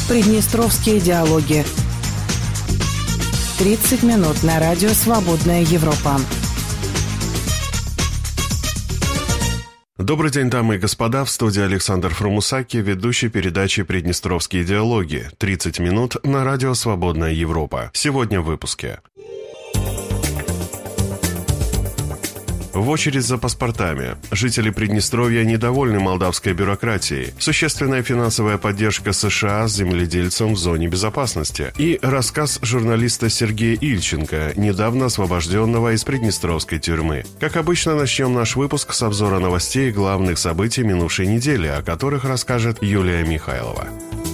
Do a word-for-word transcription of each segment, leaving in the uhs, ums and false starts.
Приднестровские диалоги. тридцать минут на радио «Свободная Европа». Добрый день, дамы и господа. В студии Александр Фрумусаки, ведущий передачи «Приднестровские диалоги». тридцать минут на радио «Свободная Европа». Сегодня в выпуске. В очередь за паспортами. Жители Приднестровья недовольны молдавской бюрократией. Существенная финансовая поддержка США земледельцам в зоне безопасности. И рассказ журналиста Сергея Ильченко, недавно освобожденного из Приднестровской тюрьмы. Как обычно, начнем наш выпуск с обзора новостей и главных событий минувшей недели, о которых расскажет Юлия Михайлова.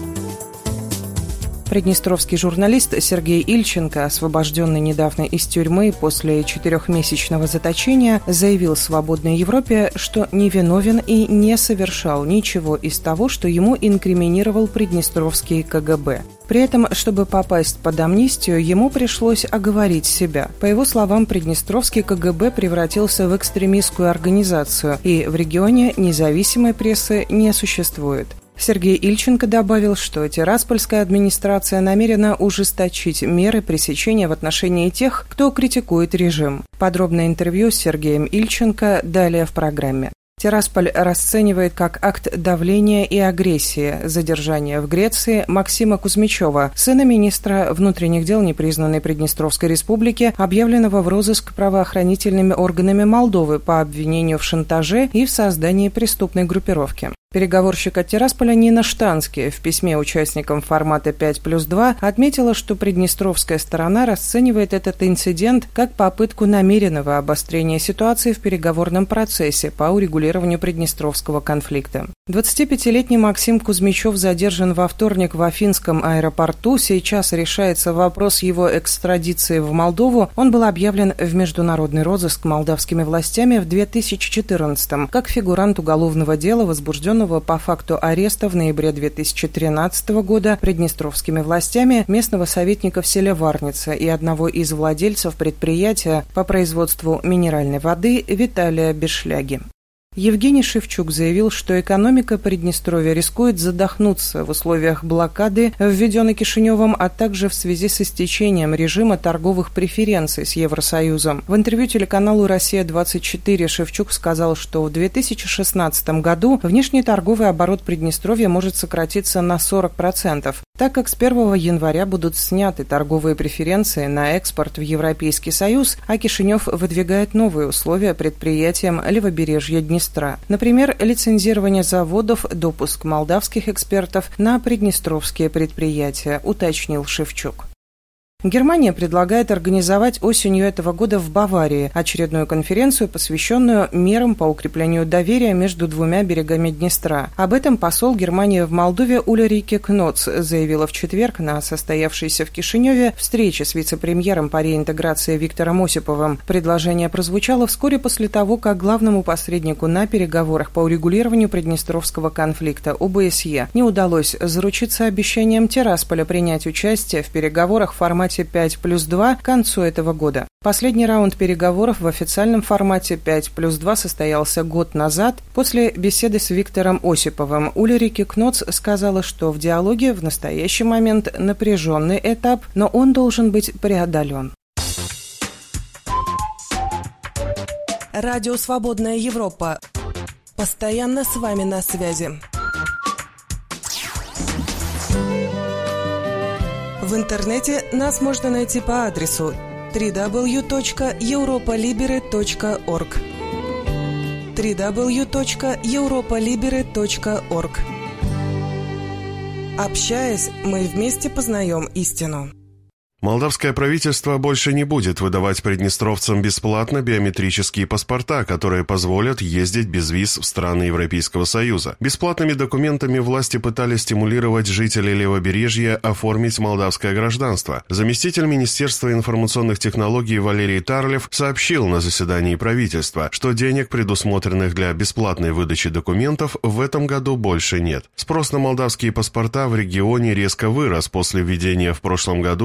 Приднестровский журналист Сергей Ильченко, освобожденный недавно из тюрьмы после четырехмесячного заточения, заявил «Свободной Европе», что невиновен и не совершал ничего из того, что ему инкриминировал Приднестровский ка гэ бэ. При этом, чтобы попасть под амнистию, ему пришлось оговорить себя. По его словам, Приднестровский ка гэ бэ превратился в экстремистскую организацию, и в регионе независимой прессы не существует. Сергей Ильченко добавил, что Тираспольская администрация намерена ужесточить меры пресечения в отношении тех, кто критикует режим. Подробное интервью с Сергеем Ильченко далее в программе. Тирасполь расценивает как акт давления и агрессии задержание в Греции Максима Кузьмичева, сына министра внутренних дел непризнанной Приднестровской республики, объявленного в розыск правоохранительными органами Молдовы по обвинению в шантаже и в создании преступной группировки. Переговорщик от Тирасполя Нина Штански в письме участникам формата пять плюс два отметила, что приднестровская сторона расценивает этот инцидент как попытку намеренного обострения ситуации в переговорном процессе по урегулированию приднестровского конфликта. двадцатипятилетний Максим Кузьмичев задержан во вторник в Афинском аэропорту. Сейчас решается вопрос его экстрадиции в Молдову. Он был объявлен в международный розыск молдавскими властями в две тысячи четырнадцатом как фигурант уголовного дела, возбужденного по факту ареста в ноябре две тысячи тринадцатого года приднестровскими властями местного советника в селе Варница и одного из владельцев предприятия по производству минеральной воды Виталия Бешляги. Евгений Шевчук заявил, что экономика Приднестровья рискует задохнуться в условиях блокады, введенной Кишиневым, а также в связи с истечением режима торговых преференций с Евросоюзом. В интервью телеканалу «Россия-двадцать четыре» Шевчук сказал, что в две тысячи шестнадцатом году внешний торговый оборот Приднестровья может сократиться на сорок процентов, так как с первого января будут сняты торговые преференции на экспорт в Европейский Союз, а Кишинев выдвигает новые условия предприятиям левобережья Днестра. Например, лицензирование заводов, допуск молдавских экспертов на приднестровские предприятия, уточнил Шевчук. Германия предлагает организовать осенью этого года в Баварии очередную конференцию, посвященную мерам по укреплению доверия между двумя берегами Днестра. Об этом посол Германии в Молдове Ульрике Кноц заявила в четверг на состоявшейся в Кишиневе встрече с вице-премьером по реинтеграции Виктором Осиповым. Предложение прозвучало вскоре после того, как главному посреднику на переговорах по урегулированию приднестровского конфликта о бэ эс е не удалось заручиться обещанием Тирасполя принять участие в переговорах в формате пять плюс два к концу этого года. Последний раунд переговоров в официальном формате пять плюс два состоялся год назад. После беседы с Виктором Осиповым Ульрике Кноц сказала, что в диалоге в настоящий момент напряженный этап, но он должен быть преодолен. Радио «Свободная Европа». Постоянно с вами на связи. В интернете нас можно найти по адресу дабл ю дабл ю дабл ю точка европалиберы точка орг. дабл ю дабл ю дабл ю точка европалиберы точка орг. Общаясь, мы вместе познаем истину. Молдавское правительство больше не будет выдавать приднестровцам бесплатно биометрические паспорта, которые позволят ездить без виз в страны Европейского Союза. Бесплатными документами власти пытались стимулировать жителей Левобережья оформить молдавское гражданство. Заместитель Министерства информационных технологий Валерий Тарлев сообщил на заседании правительства, что денег, предусмотренных для бесплатной выдачи документов, в этом году больше нет. Спрос на молдавские паспорта в регионе резко вырос после введения в прошлом году безвизового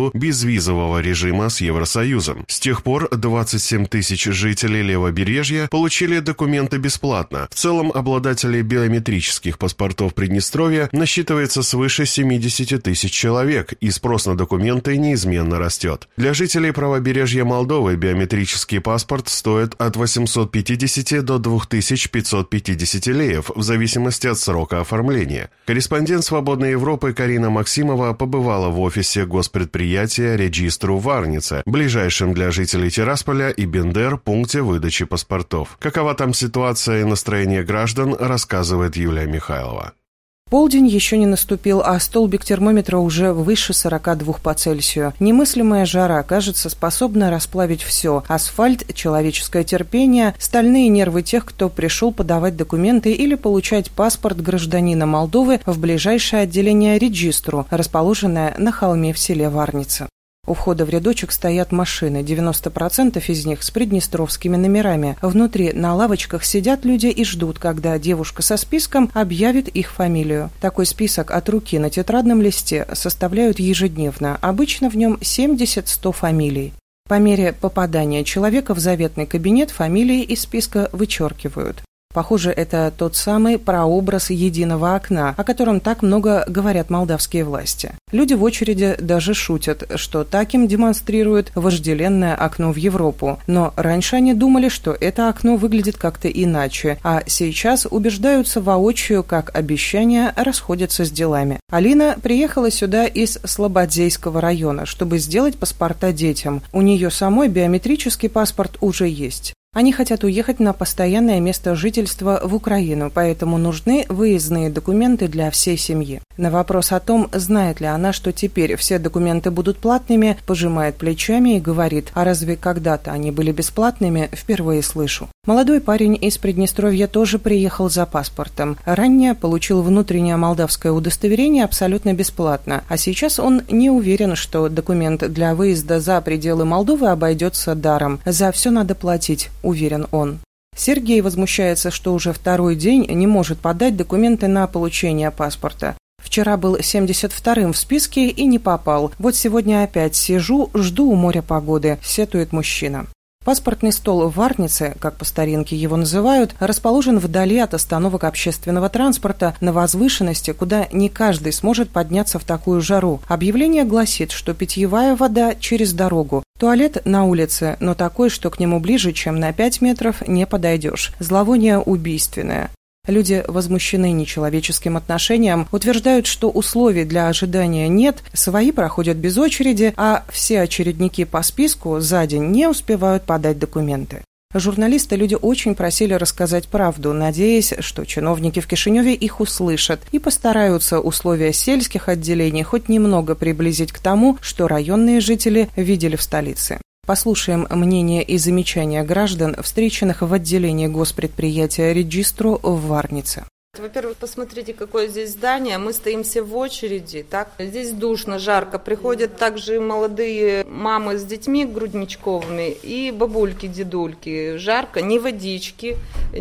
безвизового режима с Евросоюзом. С тех пор двадцать семь тысяч жителей левобережья получили документы бесплатно. В целом, обладателей биометрических паспортов Приднестровья насчитывается свыше семьдесят тысяч человек, и спрос на документы неизменно растет. Для жителей правобережья Молдовы биометрический паспорт стоит от восьмисот пятидесяти до две тысячи пятьсот пятидесяти леев, в зависимости от срока оформления. Корреспондент «Свободной Европы» Карина Максимова побывала в офисе госпредприятия «Реджистру» в Варнице, ближайшем для жителей Тирасполя и Бендер пункте выдачи паспортов. Какова там ситуация и настроение граждан, рассказывает Юлия Михайлова. Полдень еще не наступил, а столбик термометра уже выше сорока двух по Цельсию. Немыслимая жара, кажется, способна расплавить все. Асфальт, человеческое терпение, стальные нервы тех, кто пришел подавать документы или получать паспорт гражданина Молдовы в ближайшее отделение Реджистру, расположенное на холме в селе Варница. У входа в рядочек стоят машины, девяносто процентов из них с приднестровскими номерами. Внутри на лавочках сидят люди и ждут, когда девушка со списком объявит их фамилию. Такой список от руки на тетрадном листе составляют ежедневно. Обычно в нем семьдесят-сто фамилий. По мере попадания человека в заветный кабинет фамилии из списка вычеркивают. Похоже, это тот самый прообраз единого окна, о котором так много говорят молдавские власти. Люди в очереди даже шутят, что так им демонстрируют вожделенное окно в Европу. Но раньше они думали, что это окно выглядит как-то иначе, а сейчас убеждаются воочию, как обещания расходятся с делами. Алина приехала сюда из Слободзейского района, чтобы сделать паспорта детям. У нее самой биометрический паспорт уже есть. Они хотят уехать на постоянное место жительства в Украину, поэтому нужны выездные документы для всей семьи. На вопрос о том, знает ли она, что теперь все документы будут платными, пожимает плечами и говорит: «А разве когда-то они были бесплатными? Впервые слышу». Молодой парень из Приднестровья тоже приехал за паспортом. Ранее получил внутреннее молдавское удостоверение абсолютно бесплатно, а сейчас он не уверен, что документ для выезда за пределы Молдовы обойдется даром. За все надо платить, уверен он. Сергей возмущается, что уже второй день не может подать документы на получение паспорта. Вчера был семьдесят вторым в списке и не попал. Вот сегодня опять сижу, жду у моря погоды, сетует мужчина. Паспортный стол в Варнице, как по старинке его называют, расположен вдали от остановок общественного транспорта на возвышенности, куда не каждый сможет подняться в такую жару. Объявление гласит, что питьевая вода через дорогу. Туалет на улице, но такой, что к нему ближе, чем на пять метров, не подойдешь. Зловоние убийственное. Люди возмущены нечеловеческим отношением, утверждают, что условий для ожидания нет, свои проходят без очереди, а все очередники по списку за день не успевают подать документы. Журналисты люди очень просили рассказать правду, надеясь, что чиновники в Кишиневе их услышат и постараются условия сельских отделений хоть немного приблизить к тому, что районные жители видели в столице. Послушаем мнение и замечания граждан, встреченных в отделении госпредприятия «Реджистру» в Варнице. Во-первых, посмотрите, какое здесь здание. Мы стоим все в очереди. Так? Здесь душно, жарко. Приходят также молодые мамы с детьми грудничковыми и бабульки, дедульки. Жарко, ни водички,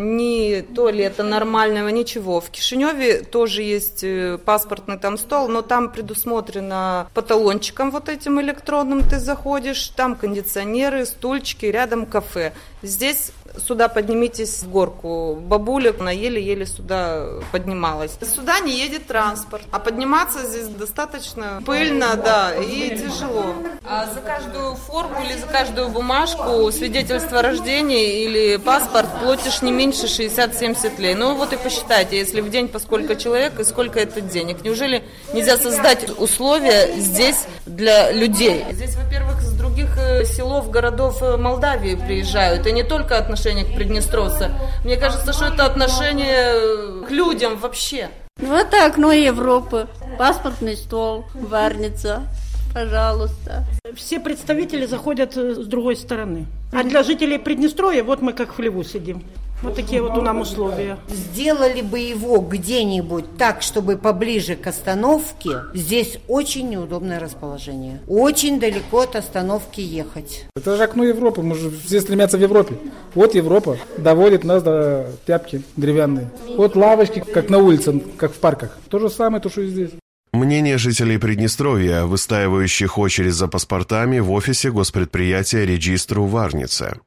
ни туалета нормального, ничего. В Кишиневе тоже есть паспортный там стол, но там предусмотрено потолончиком вот этим электронным ты заходишь. Там кондиционеры, стульчики, рядом кафе. Здесь сюда поднимитесь в горку. Бабуля, она еле-еле сюда поднималась. Сюда не едет транспорт, а подниматься здесь достаточно пыльно, да, и тяжело. А за каждую форму или за каждую бумажку, свидетельство о рождении или паспорт платишь не меньше шестьдесят-семьдесят лей. Ну вот и посчитайте, если в день по сколько человек и сколько это денег. Неужели нельзя создать условия здесь для людей? Здесь, во-первых, с других селов, городов Молдавии приезжают, и не только отношения к приднестровцам. Мне кажется, что это отношение к людям вообще. Вот окно Европы, паспортный стол, Варница, пожалуйста. Все представители заходят с другой стороны. А для жителей Приднестровья вот мы как в хлеву сидим. Вот такие вот у нас условия. Сделали бы его где-нибудь так, чтобы поближе к остановке. Здесь очень неудобное расположение. Очень далеко от остановки ехать. Это же окно Европы. Мы же все стремятся в Европе. Вот Европа доводит нас до тряпки деревянные. Вот лавочки, как на улице, как в парках. То же самое, то, что и здесь. Мнение жителей Приднестровья, выстаивающих очередь за паспортами в офисе госпредприятия «Регистру» в Варнице.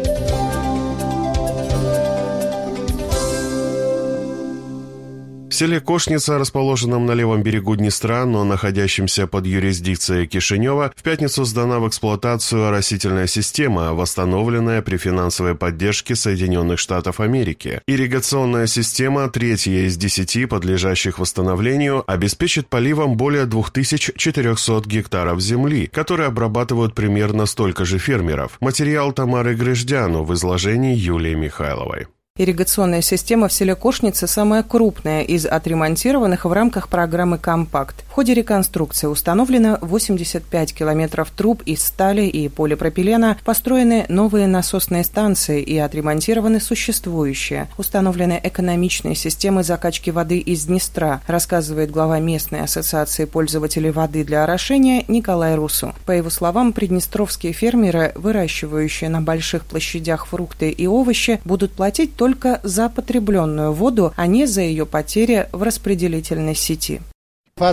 В селе Кошница, расположенном на левом берегу Днестра, но находящемся под юрисдикцией Кишинева, в пятницу сдана в эксплуатацию оросительная система, восстановленная при финансовой поддержке Соединенных Штатов Америки. Ирригационная система, третья из десяти, подлежащих восстановлению, обеспечит поливом более две тысячи четыреста гектаров земли, которые обрабатывают примерно столько же фермеров. Материал Тамары Грыждяну в изложении Юлии Михайловой. Ирригационная система в селе Кошница самая крупная из отремонтированных в рамках программы «Компакт». В ходе реконструкции установлено восемьдесят пять километров труб из стали и полипропилена, построены новые насосные станции и отремонтированы существующие. Установлены экономичные системы закачки воды из Днестра, рассказывает глава местной ассоциации пользователей воды для орошения Николай Русу. По его словам, приднестровские фермеры, выращивающие на больших площадях фрукты и овощи, будут платить только только за потребленную воду, а не за ее потери в распределительной сети. По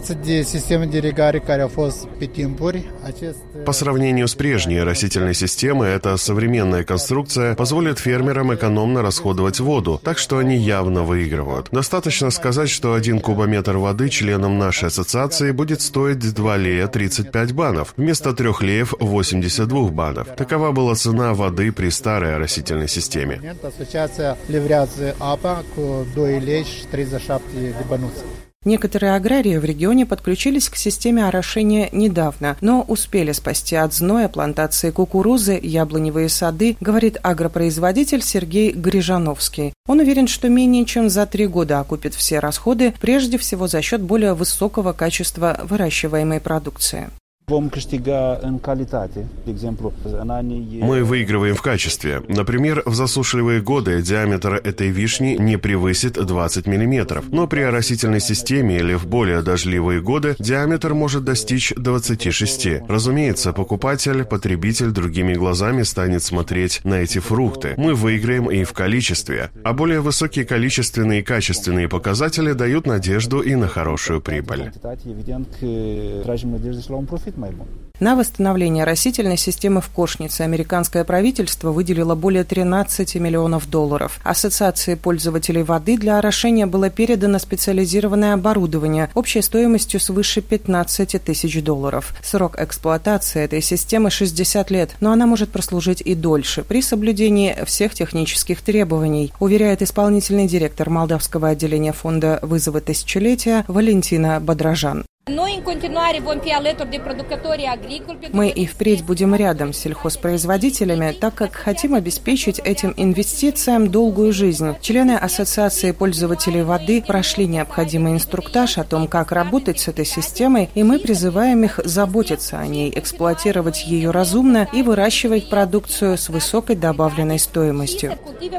сравнению с прежней оросительной системой, эта современная конструкция позволит фермерам экономно расходовать воду, так что они явно выигрывают. Достаточно сказать, что один кубометр воды членам нашей ассоциации будет стоить два лея тридцать пять банов, вместо трех леев восемьдесят два банов. Такова была цена воды при старой оросительной системе. Некоторые аграрии в регионе подключились к системе орошения недавно, но успели спасти от зноя плантации кукурузы, яблоневые сады, говорит агропроизводитель Сергей Грижановский. Он уверен, что менее чем за три года окупит все расходы, прежде всего за счет более высокого качества выращиваемой продукции. Мы выигрываем в качестве. Например, в засушливые годы диаметр этой вишни не превысит двадцать миллиметров, но при оросительной системе или в более дождливые годы диаметр может достичь двадцати шести. Разумеется, покупатель, потребитель другими глазами станет смотреть на эти фрукты. Мы выиграем и в количестве, а более высокие количественные и качественные показатели дают надежду и на хорошую прибыль. На восстановление растительной системы в Кошнице американское правительство выделило более тринадцати миллионов долларов. Ассоциации пользователей воды для орошения было передано специализированное оборудование общей стоимостью свыше пятнадцати тысяч долларов. Срок эксплуатации этой системы шестьдесят лет, но она может прослужить и дольше при соблюдении всех технических требований, уверяет исполнительный директор молдавского отделения фонда «Вызовы тысячелетия» Валентина Бодражан. Мы и впредь будем рядом с сельхозпроизводителями, так как хотим обеспечить этим инвестициям долгую жизнь. Члены Ассоциации пользователей воды прошли необходимый инструктаж о том, как работать с этой системой, и мы призываем их заботиться о ней, эксплуатировать ее разумно и выращивать продукцию с высокой добавленной стоимостью.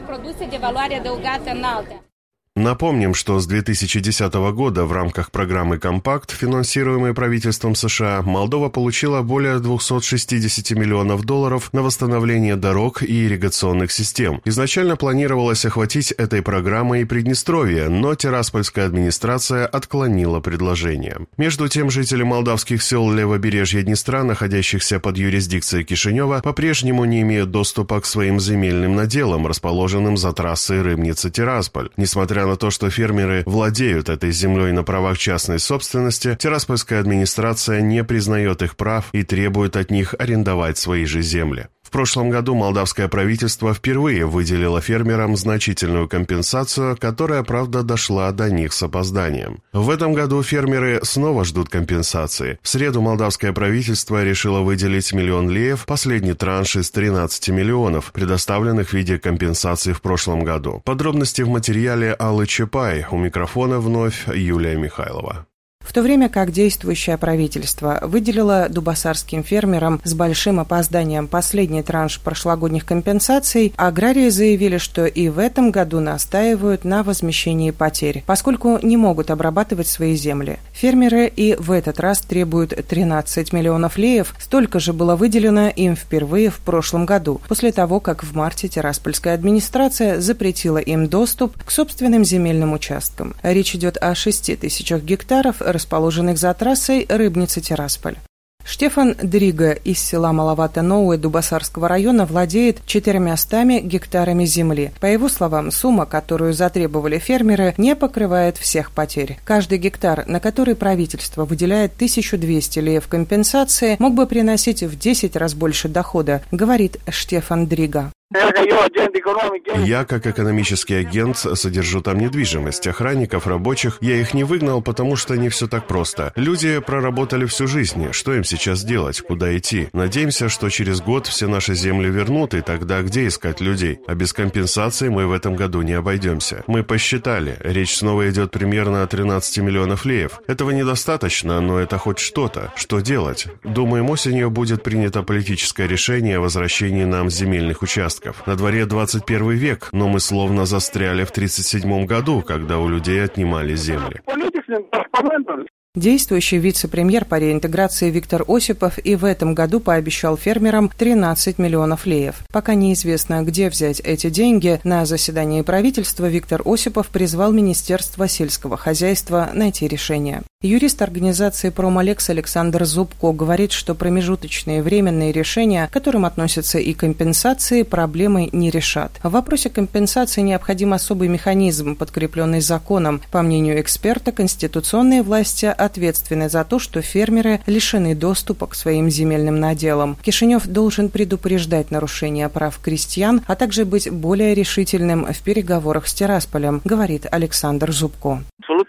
Напомним, что с две тысячи десятого года в рамках программы «Компакт», финансируемой правительством США, Молдова получила более двухсот шестидесяти миллионов долларов на восстановление дорог и ирригационных систем. Изначально планировалось охватить этой программой и Приднестровье, но Тираспольская администрация отклонила предложение. Между тем, жители молдавских сел левобережья Днестра, находящихся под юрисдикцией Кишинева, по-прежнему не имеют доступа к своим земельным наделам, расположенным за трассой Рымница-Тирасполь. Несмотря на то, что фермеры владеют этой землей на правах частной собственности, Тираспольская администрация не признает их прав и требует от них арендовать свои же земли. В прошлом году молдавское правительство впервые выделило фермерам значительную компенсацию, которая, правда, дошла до них с опозданием. В этом году фермеры снова ждут компенсации. В среду молдавское правительство решило выделить миллион леев, последний транш из тринадцати миллионов, предоставленных в виде компенсации в прошлом году. Подробности в материале Аллы Чапай. У микрофона вновь Юлия Михайлова. В то время как действующее правительство выделило дубосарским фермерам с большим опозданием последний транш прошлогодних компенсаций, аграрии заявили, что и в этом году настаивают на возмещении потерь, поскольку не могут обрабатывать свои земли. Фермеры и в этот раз требуют тринадцать миллионов леев, столько же было выделено им впервые в прошлом году, после того, как в марте Тираспольская администрация запретила им доступ к собственным земельным участкам. Речь идет о шести тысячах гектаров, расположенных за трассой Рыбница-Тирасполь. Штефан Дрига из села Маловато-Новое Дубасарского района владеет четырьмястами гектарами земли. По его словам, сумма, которую затребовали фермеры, не покрывает всех потерь. Каждый гектар, на который правительство выделяет тысячу двести леев компенсации, мог бы приносить в десять раз больше дохода, говорит Штефан Дрига. Я, как экономический агент, содержу там недвижимость. Охранников, рабочих я их не выгнал, потому что не все так просто. Люди проработали всю жизнь. Что им сейчас делать? Куда идти? Надеемся, что через год все наши земли вернут, и тогда где искать людей? А без компенсации мы в этом году не обойдемся. Мы посчитали. Речь снова идет примерно о тринадцати миллионов леев. Этого недостаточно, но это хоть что-то. Что делать? Думаем, осенью будет принято политическое решение о возвращении нам земельных участков. На дворе двадцать первый век, но мы словно застряли в тридцать седьмом году, когда у людей отнимали земли. Действующий вице-премьер по реинтеграции Виктор Осипов и в этом году пообещал фермерам тринадцать миллионов леев. Пока неизвестно, где взять эти деньги, на заседании правительства Виктор Осипов призвал Министерство сельского хозяйства найти решение. Юрист организации «Промолекс» Александр Зубко говорит, что промежуточные временные решения, к которым относятся и компенсации, проблемы не решат. В вопросе компенсации необходим особый механизм, подкрепленный законом. По мнению эксперта, конституционные власти ответственны за то, что фермеры лишены доступа к своим земельным наделам. Кишинев должен предупреждать нарушения прав крестьян, а также быть более решительным в переговорах с Тирасполем, говорит Александр Зубко.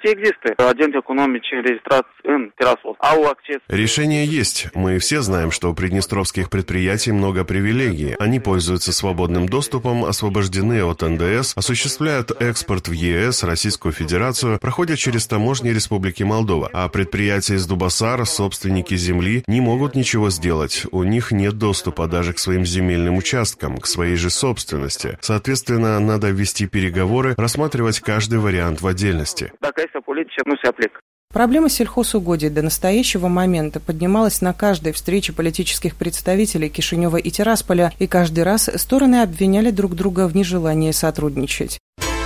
Решение есть. Мы все знаем, что у приднестровских предприятий много привилегий. Они пользуются свободным доступом, освобождены от эн дэ эс, осуществляют экспорт в е эс, Российскую Федерацию, проходят через таможни Республики Молдова. А предприятия из Дубасара, собственники земли, не могут ничего сделать. У них нет доступа даже к своим земельным участкам, к своей же собственности. Соответственно, надо вести переговоры, рассматривать каждый вариант в отдельности. Проблема сельхозугодий до настоящего момента поднималась на каждой встрече политических представителей Кишинева и Тирасполя, и каждый раз стороны обвиняли друг друга в нежелании сотрудничать.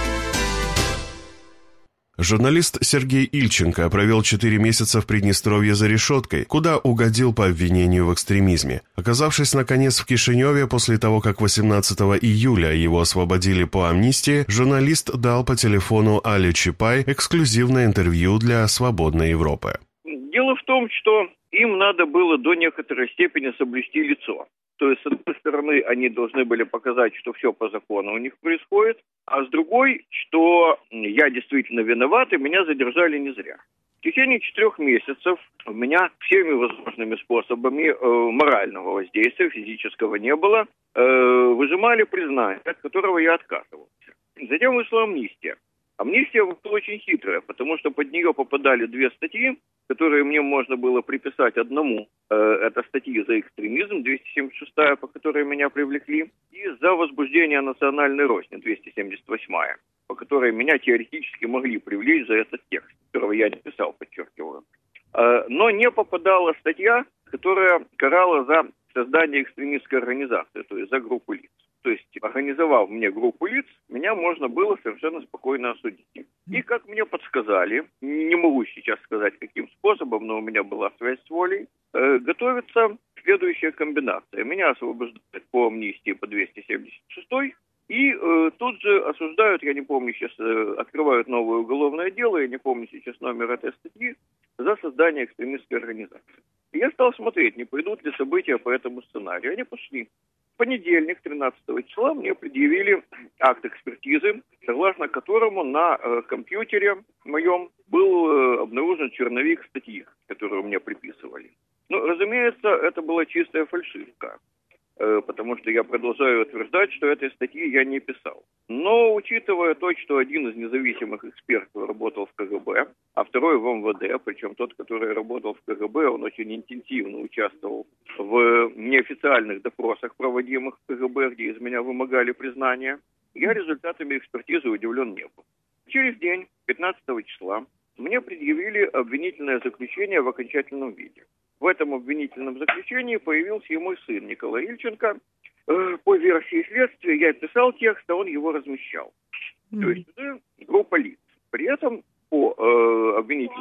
Журналист Сергей Ильченко провел четыре месяца в Приднестровье за решеткой, куда угодил по обвинению в экстремизме. Оказавшись, наконец, в Кишиневе после того, как восемнадцатого июля его освободили по амнистии, журналист дал по телефону Але Чапай эксклюзивное интервью для «Свободной Европы». Дело в том, что им надо было до некоторой степени соблюсти лицо. То есть, с одной стороны, они должны были показать, что все по закону у них происходит, а с другой, что я действительно виноват, и меня задержали не зря. В течение четырех месяцев у меня всеми возможными способами э, морального воздействия, физического не было, э, выжимали признание, от которого я отказывался. Затем вышла амнистия. Амнистия была очень хитрая, потому что под нее попадали две статьи, которые мне можно было приписать одному. Э, это статьи за экстремизм, двести семьдесят шестая, по которой меня привлекли, и за возбуждение национальной розни, двести семьдесят восьмая, по которой меня теоретически могли привлечь за этот текст, которого я не писал, подчеркиваю. Э, но не попадала статья, которая карала за создание экстремистской организации, то есть за группу лиц. То есть, организовав мне группу лиц, меня можно было совершенно спокойно осудить. И, как мне подсказали, не могу сейчас сказать, каким способом, но у меня была связь с волей, э, готовится следующая комбинация. Меня освобождают по амнистии по двести семьдесят шестой, и э, тут же осуждают, я не помню сейчас, э, открывают новое уголовное дело, я не помню сейчас номер этой статьи, за создание экстремистской организации. И я стал смотреть, не пойдут ли события по этому сценарию. Они пошли. В понедельник, тринадцатого числа, мне предъявили акт экспертизы, согласно которому на э, компьютере моем был э, обнаружен черновик статьи, которую мне приписывали. Ну, разумеется, это была чистая фальшивка, э, потому что я продолжаю утверждать, что этой статьи я не писал. Но, учитывая то, что один из независимых экспертов работал в ка гэ бэ, а второй в эм вэ дэ, причем тот, который работал в ка гэ бэ, он очень интенсивно участвовал в неофициальных допросах, проводимых в ка гэ бэ, где из меня вымогали признания, я результатами экспертизы удивлен не был. Через день, пятнадцатого числа, мне предъявили обвинительное заключение в окончательном виде. В этом обвинительном заключении появился и мой сын Николай Ильченко. По версии следствия я писал текст, а он его размещал. Mm-hmm. То есть это группа лиц. При этом по э, обвинительной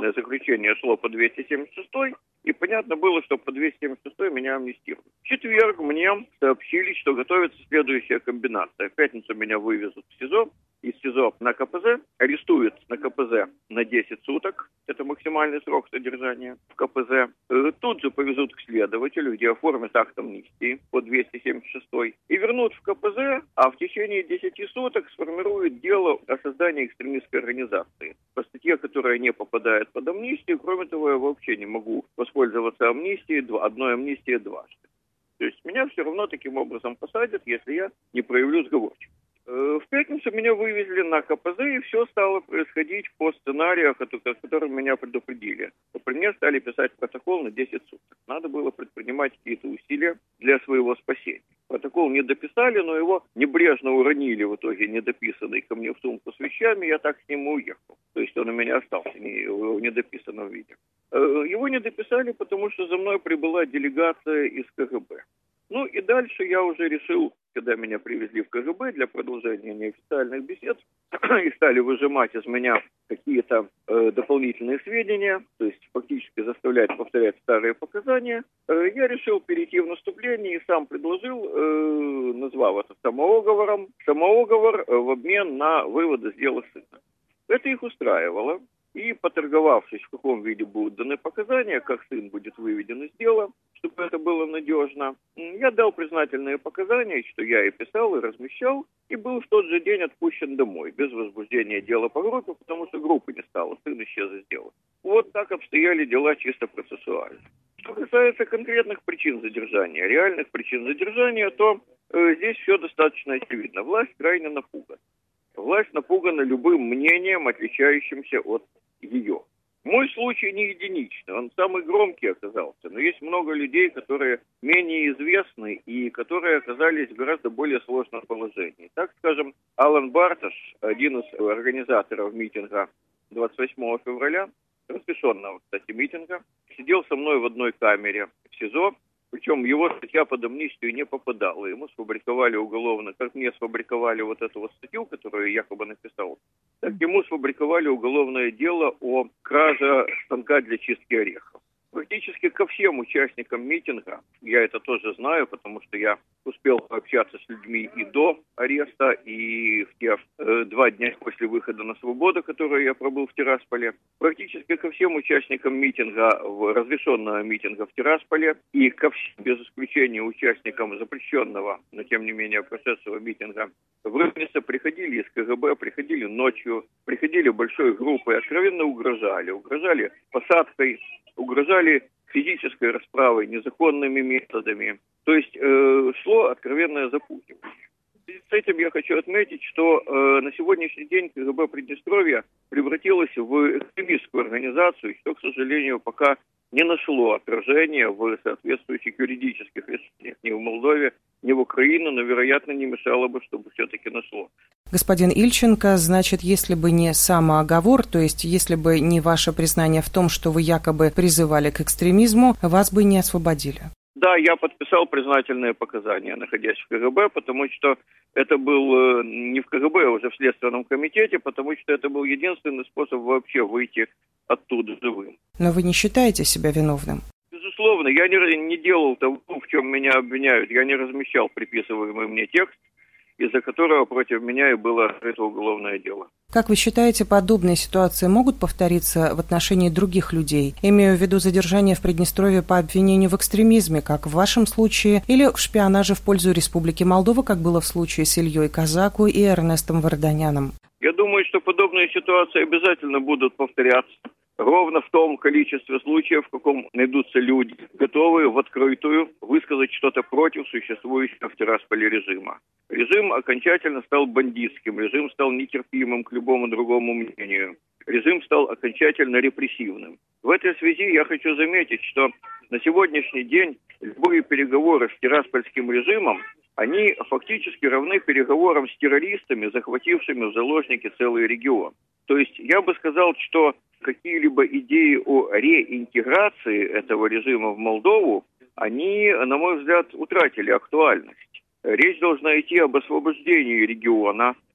тюремное заключение шло по двести семьдесят шестой, и понятно было, что по двести семьдесят шестой меня амнистируют. В четверг мне сообщили, что готовится следующая комбинация. В пятницу меня вывезут в СИЗО, из СИЗО на ка пэ зэ, арестуют на ка пэ зэ на десять суток, это максимальный срок содержания в ка пэ зэ. Тут же повезут к следователю, где оформят акт амнистии по двести семьдесят шестой, и вернут в ка пэ зэ, а в течение десяти суток сформируют дело о создании экстремистской организации. По статье, которая не попадает под амнистию, кроме того, я вообще не могу воспользоваться амнистией, одной амнистией дважды. То есть меня все равно таким образом посадят, если я не проявлю сговорчивость. В пятницу меня вывезли на ка пэ зэ, и все стало происходить по сценарию, о котором меня предупредили. При мне стали писать протокол на десять суток. Надо было предпринимать какие-то усилия для своего спасения. Протокол не дописали, но его небрежно уронили в итоге, недописанный, ко мне в сумку с вещами, я так с ним и уехал. То есть он у меня остался в недописанном виде. Его не дописали, потому что за мной прибыла делегация из ка гэ бэ. Ну и дальше я уже решил, когда меня привезли в ка гэ бэ для продолжения неофициальных бесед, и стали выжимать из меня какие-то э, дополнительные сведения, то есть фактически заставлять повторять старые показания, э, я решил перейти в наступление и сам предложил, э, назвав это самооговором, самооговор э, в обмен на вывод из дела сына. Это их устраивало. И, поторговавшись, в каком виде будут даны показания, как сын будет выведен из дела, чтобы это было надежно, я дал признательные показания, что я и писал, и размещал, и был в тот же день отпущен домой, без возбуждения дела по группе, потому что группы не стало, сын исчез из дела. Вот так обстояли дела чисто процессуально. Что касается конкретных причин задержания, реальных причин задержания, то э, здесь все достаточно очевидно. Власть крайне напугана. Власть напугана любым мнением, отличающимся от ее. Мой случай не единичный, он самый громкий оказался, но есть много людей, которые менее известны и которые оказались в гораздо более сложном положении. Так скажем, Алан Барташ, один из организаторов митинга двадцать восьмого февраля, разрешенного, кстати, митинга, сидел со мной в одной камере в СИЗО. Причем его статья под амнистию не попадала. Ему сфабриковали уголовно, как мне сфабриковали вот эту вот статью, которую я якобы написал, так ему сфабриковали уголовное дело о краже станка для чистки орехов. Практически ко всем участникам митинга, я это тоже знаю, потому что я успел пообщаться с людьми и до ареста, и в те э, два дня после выхода на свободу, которые я пробыл в Тирасполе. Практически ко всем участникам митинга, в, разрешенного митинга в Тирасполе, и ко всем, без исключения участникам запрещенного, но тем не менее прошедшего митинга в Рыбнице, приходили из ка гэ бэ, приходили ночью, приходили большой группой, откровенно угрожали. Угрожали посадкой, угрожали физической расправой, незаконными методами. То есть э, шло откровенное запугивание. С этим я хочу отметить, что э, на сегодняшний день ка гэ бэ Приднестровья превратилась в экстремистскую организацию, что, к сожалению, пока не нашло отражения в соответствующих юридических решениях ни в Молдове, ни в Украине, но, вероятно, не мешало бы, чтобы все-таки нашло. Господин Ильченко, значит, если бы не самооговор, то есть если бы не ваше признание в том, что вы якобы призывали к экстремизму, вас бы не освободили? Да, я подписал признательные показания, находясь в ка гэ бэ, потому что это был не в ка гэ бэ, а уже в Следственном комитете, потому что это был единственный способ вообще выйти оттуда живым. Но вы не считаете себя виновным? Безусловно, я не, не делал того, в чем меня обвиняют. Я не размещал приписываемый мне текст, из-за которого против меня и было открыто уголовное дело. Как вы считаете, подобные ситуации могут повториться в отношении других людей? Имею в виду задержание в Приднестровье по обвинению в экстремизме, как в вашем случае, или в шпионаже в пользу Республики Молдова, как было в случае с Ильей Казаку и Эрнестом Варданяном? Я думаю, что подобные ситуации обязательно будут повторяться. Ровно в том количестве случаев, в каком найдутся люди, готовые в открытую высказать что-то против существующего в Тирасполе режима. Режим окончательно стал бандитским, режим стал нетерпимым к любому другому мнению. Режим стал окончательно репрессивным. В этой связи я хочу заметить, что на сегодняшний день любые переговоры с тираспольским режимом, они фактически равны переговорам с террористами, захватившими в заложники целый регион. То есть я бы сказал, что какие-либо идеи о реинтеграции этого режима в Молдову, они, на мой взгляд, утратили актуальность. Речь должна идти об освобождении региона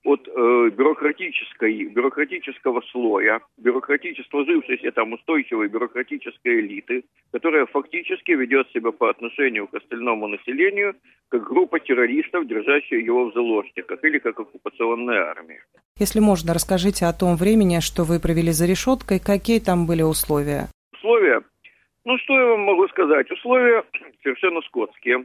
от э, бюрократической, бюрократического слоя, бюрократически сложившейся там устойчивой бюрократической элиты, которая фактически ведет себя по отношению к остальному населению как группа террористов, держащая его в заложниках, или как оккупационная армия. Если можно, расскажите о том времени, что вы провели за решеткой, какие там были условия? Условия? Ну, что я вам могу сказать? Условия совершенно скотские.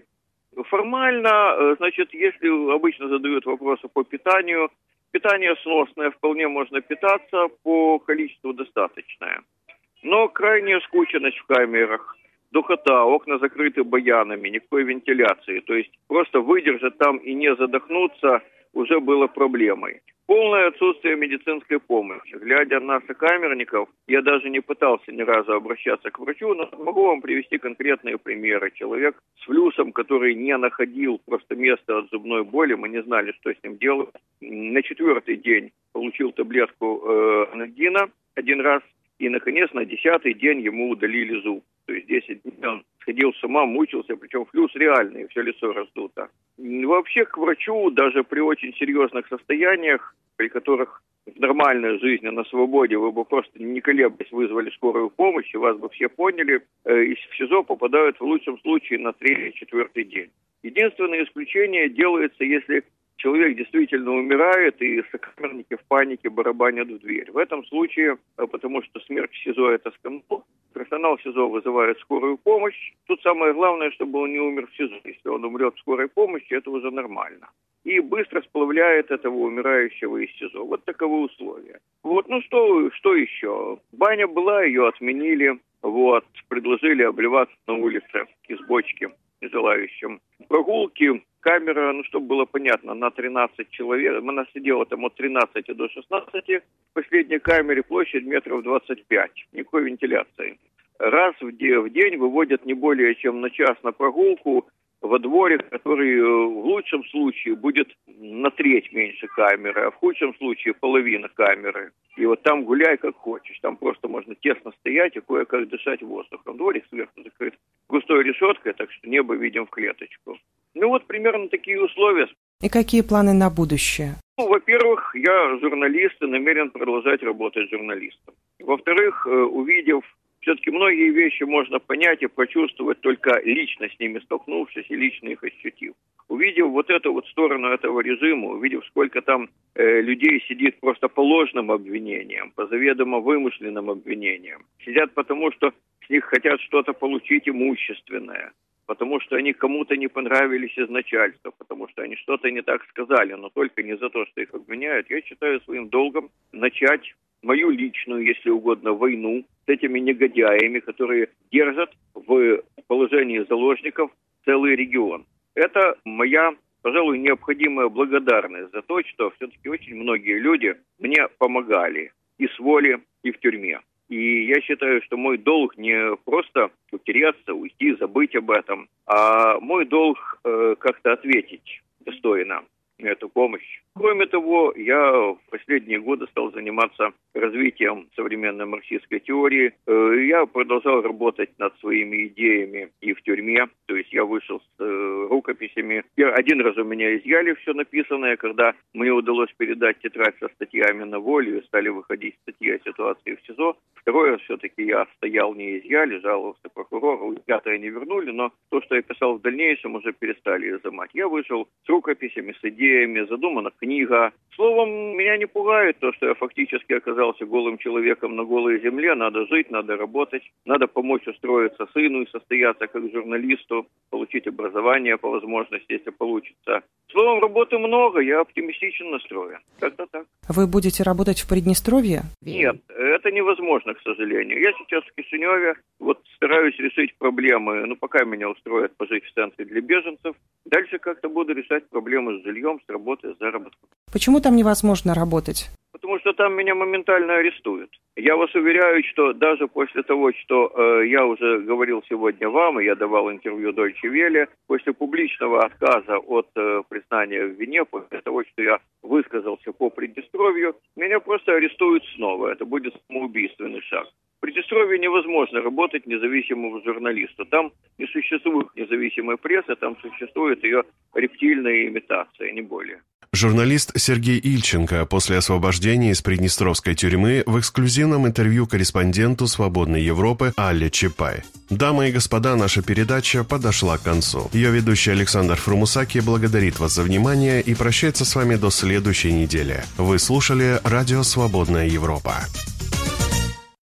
Формально, значит, если обычно задают вопросы по питанию, питание сносное, вполне можно питаться, по количеству достаточное. Но крайняя скученность в камерах, духота, окна закрыты баянами, никакой вентиляции. То есть просто выдержать там и не задохнуться уже было проблемой. Полное отсутствие медицинской помощи. Глядя на сокамерников, я даже не пытался ни разу обращаться к врачу, но могу вам привести конкретные примеры. Человек с флюсом, который не находил просто места от зубной боли, мы не знали, что с ним делать. На четвертый день получил таблетку э, анальгина один раз, и, наконец, на десятый день ему удалили зуб. То есть десять дней он сходил с ума, мучился, причем флюс реальный, все лицо раздуто. Вообще к врачу, даже при очень серьезных состояниях, при которых в нормальной жизни на свободе вы бы просто не колеблясь вызвали скорую помощь, и вас бы все поняли, из СИЗО попадают в лучшем случае на третий-четвертый день. Единственное исключение делается, если человек действительно умирает, и сокамерники в панике барабанят в дверь. В этом случае, потому что смерть в СИЗО – это скандал, персонал СИЗО вызывает скорую помощь. Тут самое главное, чтобы он не умер в СИЗО. Если он умрет в скорой помощи, это уже нормально. И быстро сплавляет этого умирающего из СИЗО. Вот таковы условия. Вот, ну что, что еще? Баня была, ее отменили. Вот, предложили обливаться на улице из бочки желающим. Прогулки, камера, ну, чтобы было понятно, на тринадцать человек. Она сидела там от тринадцати до шестнадцати. В последней камере площадь метров двадцать пять. Никакой вентиляции. Раз в день выводят не более чем на час на прогулку во дворе, который в лучшем случае будет на треть меньше камеры, а в худшем случае половина камеры. И вот там гуляй как хочешь. Там просто можно тесно стоять и кое-как дышать воздухом. Дворик сверху закрыт густой решеткой, так что небо видим в клеточку. Ну вот примерно такие условия. И какие планы на будущее? Ну, во-первых, я журналист и намерен продолжать работать журналистом. Во-вторых, увидев, все-таки многие вещи можно понять и почувствовать только лично с ними столкнувшись и лично их ощутив. Увидев вот эту вот сторону этого режима, увидев, сколько там э, людей сидит просто по ложным обвинениям, по заведомо вымышленным обвинениям, сидят потому, что с них хотят что-то получить имущественное, потому что они кому-то не понравились из начальства, потому что они что-то не так сказали, но только не за то, что их обвиняют. Я считаю своим долгом начать мою личную, если угодно, войну с этими негодяями, которые держат в положении заложников целый регион. Это моя, пожалуй, необходимая благодарность за то, что все-таки очень многие люди мне помогали и с воли, и в тюрьме. И я считаю, что мой долг не просто утереться, уйти, забыть об этом, а мой долг э, как-то ответить достойно на эту помощь. Кроме того, я в последние годы стал заниматься развитием современной марксистской теории. Я продолжал работать над своими идеями и в тюрьме. То есть я вышел с рукописями. Один раз у меня изъяли все написанное, когда мне удалось передать тетрадь со статьями на волю, и стали выходить статьи о ситуации в СИЗО. Второй раз все-таки я стоял, не изъяли, жаловался прокурору. Пятое не вернули, но то, что я писал в дальнейшем, уже перестали изымать. Я вышел с рукописями, с идеями, задумана книга. Словом, меня не пугает то, что я фактически оказался голым человеком на голой земле. Надо жить, надо работать, надо помочь устроиться сыну и состояться как журналисту, получить образование по возможности, если получится. Словом, работы много, я оптимистично настроен. Как-то так. Вы будете работать в Приднестровье? Нет, это невозможно, к сожалению. Я сейчас в Кишиневе, вот стараюсь решить проблемы, ну, пока меня устроят пожить в центре для беженцев. Дальше как-то буду решать проблемы с жильем, с работой, с заработком. Почему там невозможно работать? Потому что там меня моментально арестуют. Я вас уверяю, что даже после того, что э, я уже говорил сегодня вам, и я давал интервью Deutsche Welle, после публичного отказа от э, признания в вине, после того, что я высказался по Приднестровью, меня просто арестуют снова. Это будет самоубийственный шаг. В Приднестровье невозможно работать независимому журналисту. Там не существует независимой прессы, там существует ее рептильная имитация, не более. Журналист Сергей Ильченко после освобождения из Приднестровской тюрьмы в эксклюзивном интервью корреспонденту «Свободной Европы» Алле Чапай. Дамы и господа, наша передача подошла к концу. Ее ведущий Александр Фрумусаки благодарит вас за внимание и прощается с вами до следующей недели. Вы слушали радио «Свободная Европа».